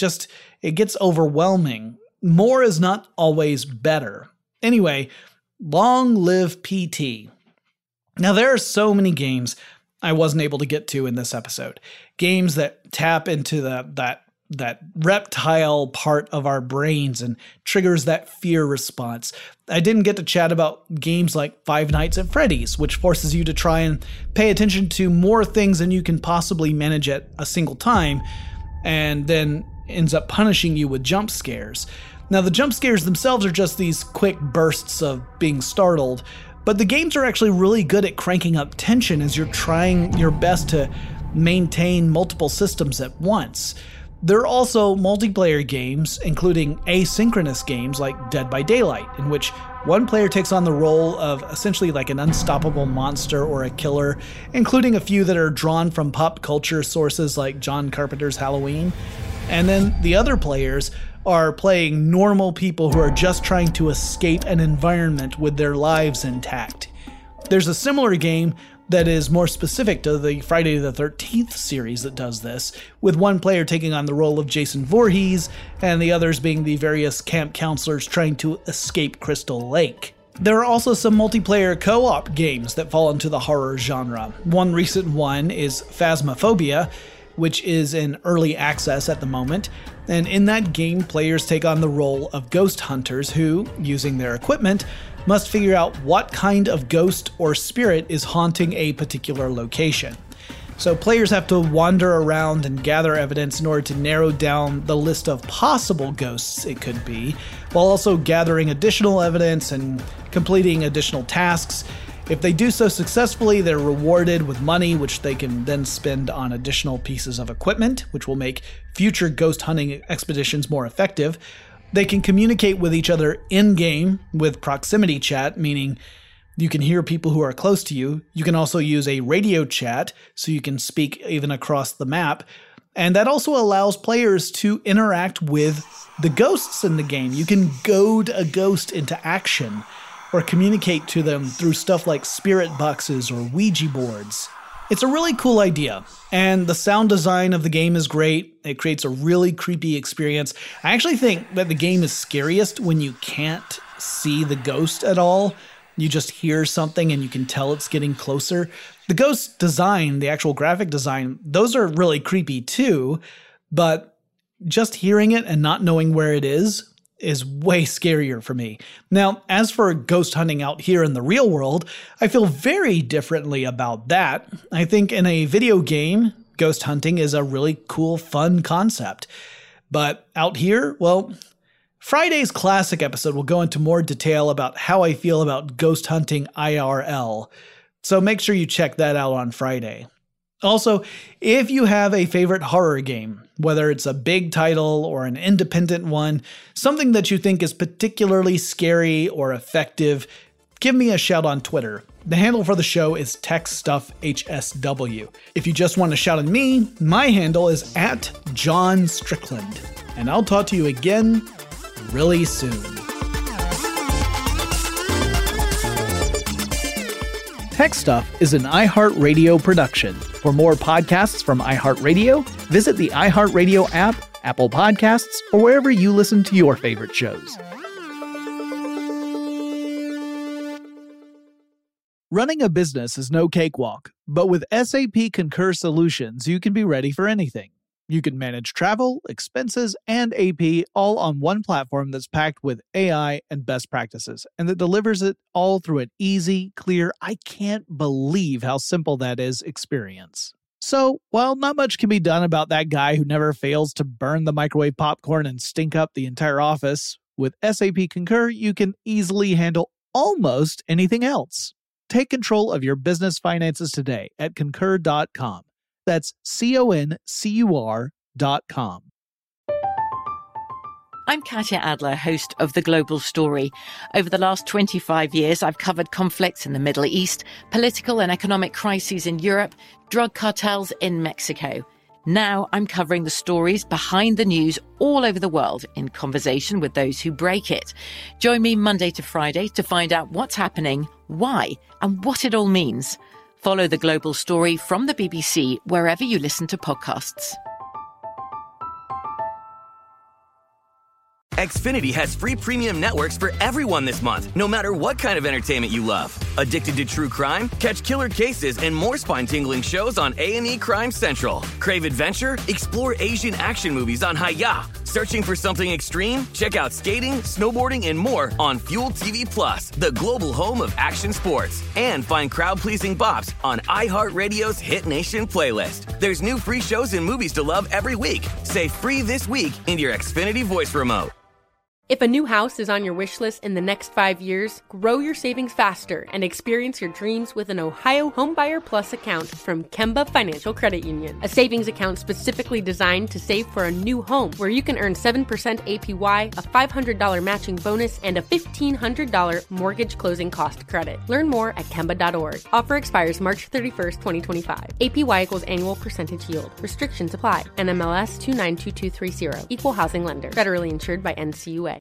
It gets overwhelming. More is not always better. Anyway, long live PT. Now, there are so many games I wasn't able to get to in this episode. Games that tap into that reptile part of our brains and triggers that fear response. I didn't get to chat about games like Five Nights at Freddy's, which forces you to try and pay attention to more things than you can possibly manage at a single time, and then ends up punishing you with jump scares. Now, the jump scares themselves are just these quick bursts of being startled, but the games are actually really good at cranking up tension as you're trying your best to maintain multiple systems at once. There are also multiplayer games, including asynchronous games like Dead by Daylight, in which one player takes on the role of essentially like an unstoppable monster or a killer, including a few that are drawn from pop culture sources like John Carpenter's Halloween. And then the other players are playing normal people who are just trying to escape an environment with their lives intact. There's a similar game that is more specific to the Friday the 13th series that does this, with one player taking on the role of Jason Voorhees and the others being the various camp counselors trying to escape Crystal Lake. There are also some multiplayer co-op games that fall into the horror genre. One recent one is Phasmophobia, which is in early access at the moment, and in that game players take on the role of ghost hunters who, using their equipment, must figure out what kind of ghost or spirit is haunting a particular location. So players have to wander around and gather evidence in order to narrow down the list of possible ghosts it could be, while also gathering additional evidence and completing additional tasks. If they do so successfully, they're rewarded with money, which they can then spend on additional pieces of equipment, which will make future ghost hunting expeditions more effective. They can communicate with each other in-game with proximity chat, meaning you can hear people who are close to you. You can also use a radio chat, so you can speak even across the map. And that also allows players to interact with the ghosts in the game. You can goad a ghost into action, or communicate to them through stuff like spirit boxes or Ouija boards. It's a really cool idea, and the sound design of the game is great. It creates a really creepy experience. I actually think that the game is scariest when you can't see the ghost at all. You just hear something and you can tell it's getting closer. The ghost design, the actual graphic design, those are really creepy too, but just hearing it and not knowing where it is way scarier for me. Now, as for ghost hunting out here in the real world, I feel very differently about that. I think in a video game, ghost hunting is a really cool, fun concept. But out here, well, Friday's classic episode will go into more detail about how I feel about ghost hunting IRL. So make sure you check that out on Friday. Also, if you have a favorite horror game, whether it's a big title or an independent one, something that you think is particularly scary or effective, give me a shout on Twitter. The handle for the show is TechStuffHSW. If you just want to shout at me, my handle is @JohnStrickland. And I'll talk to you again really soon. Tech Stuff is an iHeartRadio production. For more podcasts from iHeartRadio, visit the iHeartRadio app, Apple Podcasts, or wherever you listen to your favorite shows. Running a business is no cakewalk, but with SAP Concur Solutions, you can be ready for anything. You can manage travel, expenses, and AP all on one platform that's packed with AI and best practices, and that delivers it all through an easy, clear, I can't believe how simple that is experience. So, while not much can be done about that guy who never fails to burn the microwave popcorn and stink up the entire office, with SAP Concur, you can easily handle almost anything else. Take control of your business finances today at Concur.com. That's CONCUR.com. I'm Katya Adler, host of The Global Story. Over the last 25 years, I've covered conflicts in the Middle East, political and economic crises in Europe, drug cartels in Mexico. Now I'm covering the stories behind the news all over the world in conversation with those who break it. Join me Monday to Friday to find out what's happening, why, and what it all means. Follow The Global Story from the BBC wherever you listen to podcasts. Xfinity has free premium networks for everyone this month, no matter what kind of entertainment you love. Addicted to true crime? Catch killer cases and more spine-tingling shows on A&E Crime Central. Crave adventure? Explore Asian action movies on Hi-Ya. Searching for something extreme? Check out skating, snowboarding, and more on Fuel TV Plus, the global home of action sports. And find crowd-pleasing bops on iHeartRadio's Hit Nation playlist. There's new free shows and movies to love every week. Say free this week in your Xfinity voice remote. If a new house is on your wish list in the next 5 years, grow your savings faster and experience your dreams with an Ohio Homebuyer Plus account from Kemba Financial Credit Union. A savings account specifically designed to save for a new home where you can earn 7% APY, a $500 matching bonus, and a $1,500 mortgage closing cost credit. Learn more at Kemba.org. Offer expires March 31st, 2025. APY equals annual percentage yield. Restrictions apply. NMLS 292230. Equal housing lender. Federally insured by NCUA.